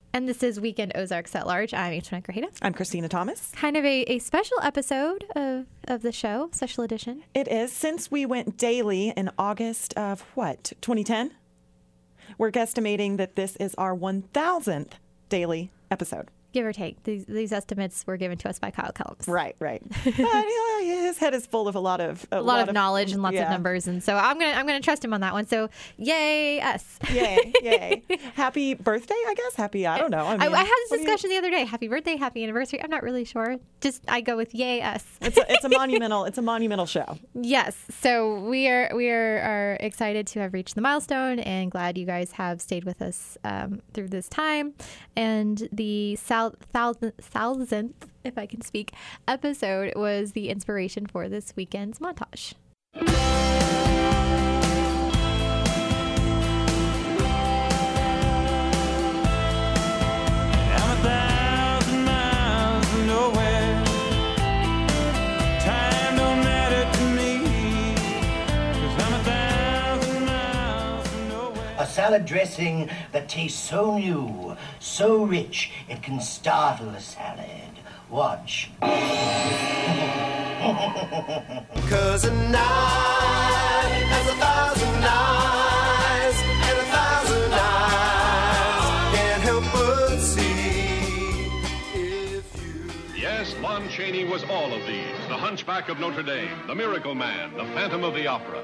And this is Weekend Ozarks at Large. I'm Antoinette Grajeda. I'm Christina Thomas. Kind of a special episode of the show, special edition. It is. Since we went daily in August of 2010, we're guesstimating that this is our 1,000th daily episode. Give or take. These estimates were given to us by Kyle Kellums. Right. But his head is full of a lot of knowledge and lots of numbers, and so I'm gonna trust him on that one. So yay us! Yay! Happy birthday, I guess. I don't know. I had this discussion the other day. Happy birthday, happy anniversary. I'm not really sure. Just I go with yay us. It's a monumental show. Yes. So we are excited to have reached the milestone, and glad you guys have stayed with us through this time. And the thousandth, if I can speak, episode was the inspiration for this weekend's montage. A salad dressing that tastes so new, so rich, it can startle a salad. Watch. 'Cause a night has 1,000 eyes, and 1,000 eyes can't help but see if you... Yes, Lon Chaney was all of these. The Hunchback of Notre Dame, the Miracle Man, the Phantom of the Opera.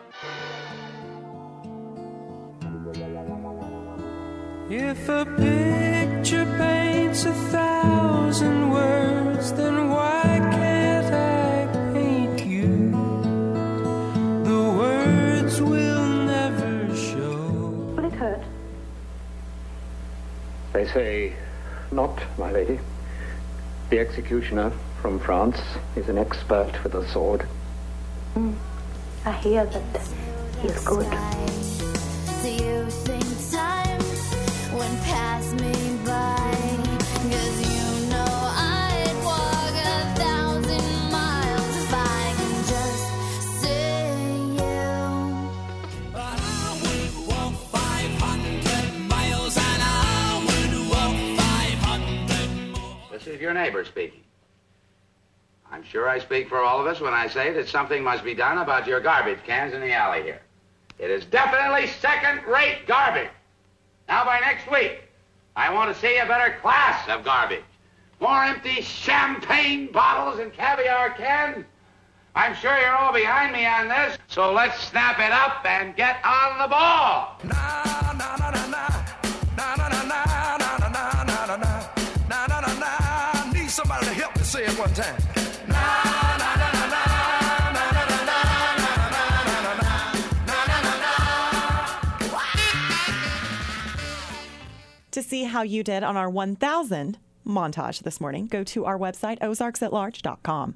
If a picture paints 1,000 words, then why can't I paint you? The words will never show. Will it hurt? They say not, my lady. The executioner from France is an expert with a sword. I hear that he is good. Do you think time went past me by? 'Cause you know I'd walk 1,000 miles if I can just see you. But I would walk 500 miles and I would walk 500 more. This is your neighbor speaking. I'm sure I speak for all of us when I say that something must be done about your garbage cans in the alley here. It is definitely second-rate garbage. Now, by next week, I want to see a better class of garbage. More empty champagne bottles and caviar cans. I'm sure you're all behind me on this, so let's snap it up and get on the ball. I need somebody to help me say it one time. To see how you did on our 1,000 montage this morning, go to our website, ozarksatlarge.com.